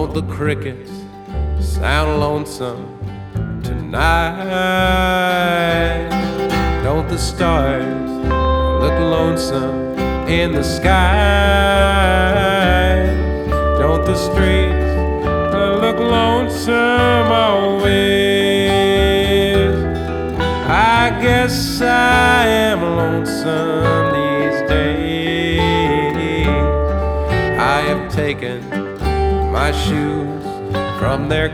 Don't the crickets sound lonesome tonight? Don't the stars look lonesome in the sky? Don't the streets look lonesome always? I guess I am lonesome these days. I have taken my shoes from their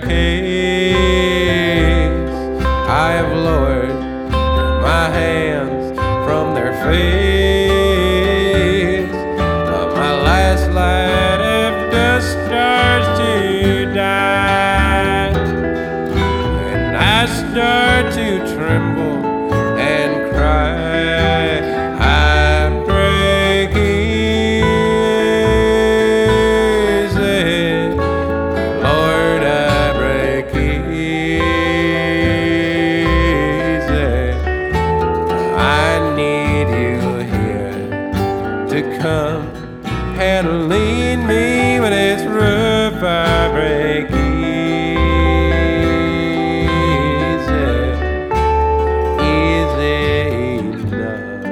case. I have lowered my hands from their face. But my last light of dust starts to die, and I start to tremble and cry. I break easy, Lord, I break easy. I need you here to come and lead me when it's rough. I break easy, easy enough.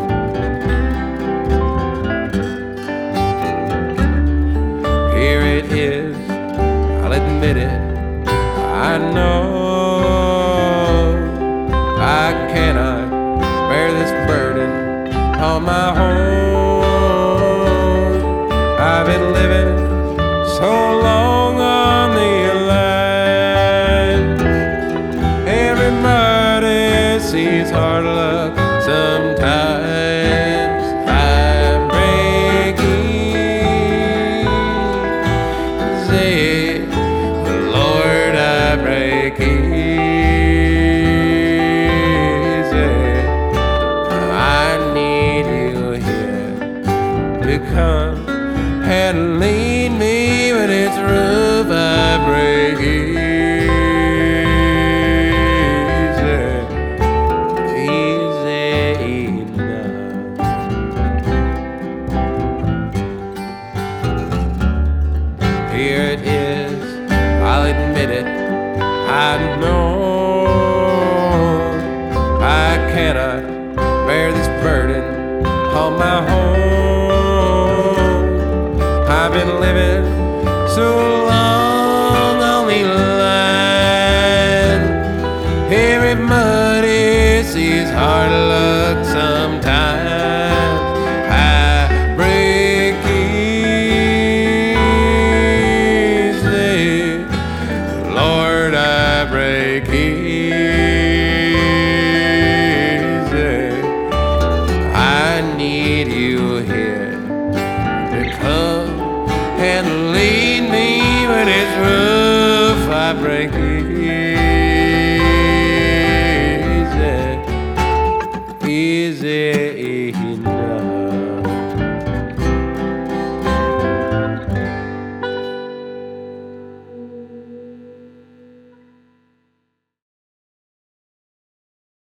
Here it is, I'll admit it, I know I cannot bear this burden on my own. I've been living so long on the line. Everybody sees hard luck sometimes. I break easy, Lord, I break easy. I need you here to come and lead me when it's rough. I break easy, easy enough. Here it is, I'll admit it, I know I cannot bear this burden on my own. I've been living so long on the line. Everybody sees hard luck sometimes. I break easy, Lord, I break easy. I need you here to come and lead me when it's rough. I break easy.